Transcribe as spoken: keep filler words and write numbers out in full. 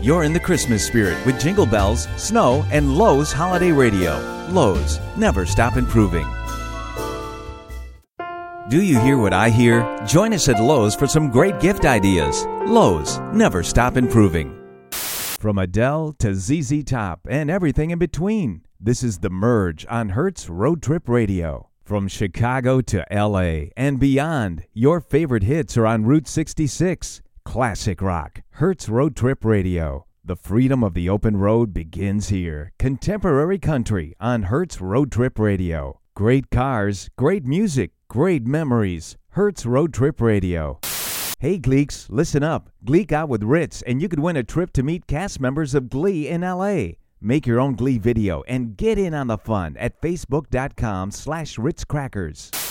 You're in the Christmas spirit with Jingle Bells, Snow, and Lowe's Holiday Radio. Lowe's, never stop improving. Do you hear what I hear? Join us at Lowe's for some great gift ideas. Lowe's, never stop improving. From Adele to Z Z Top and everything in between, this is The Merge on Hertz Road Trip Radio. From Chicago to L A and beyond, your favorite hits are on Route sixty-six. Classic rock, Hertz Road Trip Radio. The freedom of the open road begins here. Contemporary country on Hertz Road Trip Radio. Great cars, great music, great memories. Hertz Road Trip Radio. Hey Gleeks, listen up. Gleek out with Ritz and you could win a trip to meet cast members of Glee in L A. Make your own Glee video and get in on the fun at facebook.com slash Ritz Crackers.